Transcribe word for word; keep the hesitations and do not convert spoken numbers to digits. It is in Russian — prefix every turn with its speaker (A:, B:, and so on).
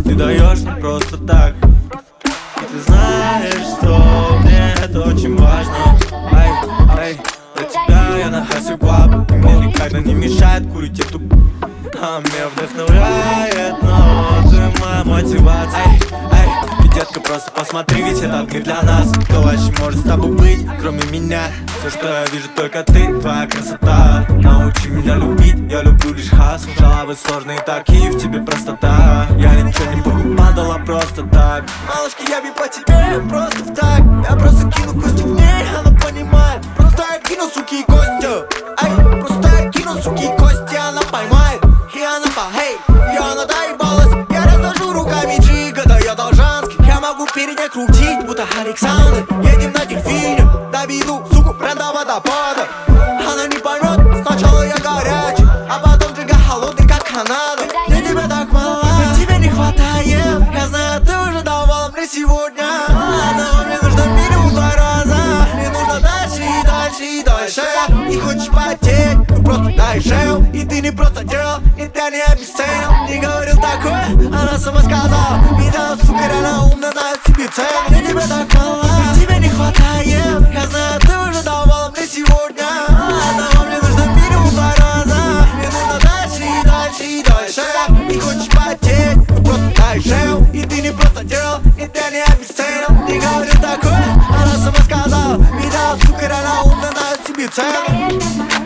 A: ты даешь не просто так. И ты знаешь, что мне это очень важно. Ай, ай, для тебя я на хасе гуап. И мне никогда не мешает курить эту. А меня вдохновляет, но ты моя мотивация. Ай, ай, и детка, просто посмотри, ведь этот мир для нас. Кто вообще может с тобой быть, кроме меня? Все, что я вижу, только ты, твоя красота. Научи меня любить, я люблю лишь хасл. Жалобы сложные такие, в тебе простота. Я ничего не покупала просто так. Малышки, я бью по тебе, просто в так. Я просто кину кости в ней, она понимает. Просто я кину, суки, и кости. Ай, просто я кину, суки, и кости, она поймает. И она по, хей, и она доебалась. Я разложу руками джига, да я должанский. Я могу перед ней крутить, будто Александр. Едем на дельфине, доведу, суку, прям до водопада. Она не поймет, сначала я горячий, а потом джига холодный, как Канада. Для тебя так мало, тебе не хватает. Я знаю, ты уже давала мне сегодня. Одного мне нужно минимум два раза. Мне нужно дальше и дальше и дальше. Не хочешь потеть, ну просто дай шею. И ты не просто делал, и ты не обесценил. Не говорил такое, она сама сказала. Видела, сука, реально умно, знает себе цену. Для тебя так мало, тебе не хватает. Я знаю, ты уже давала мне сегодня. Одного мне нужно минимум два раза. Мне нужно дальше и дальше и дальше. Не хочешь потеть, ну просто дай шею. И ты не просто делал, и ты не обесценил. Не говорил такое, она сама сказала. Видела, сука, реально умно, знает себе цену.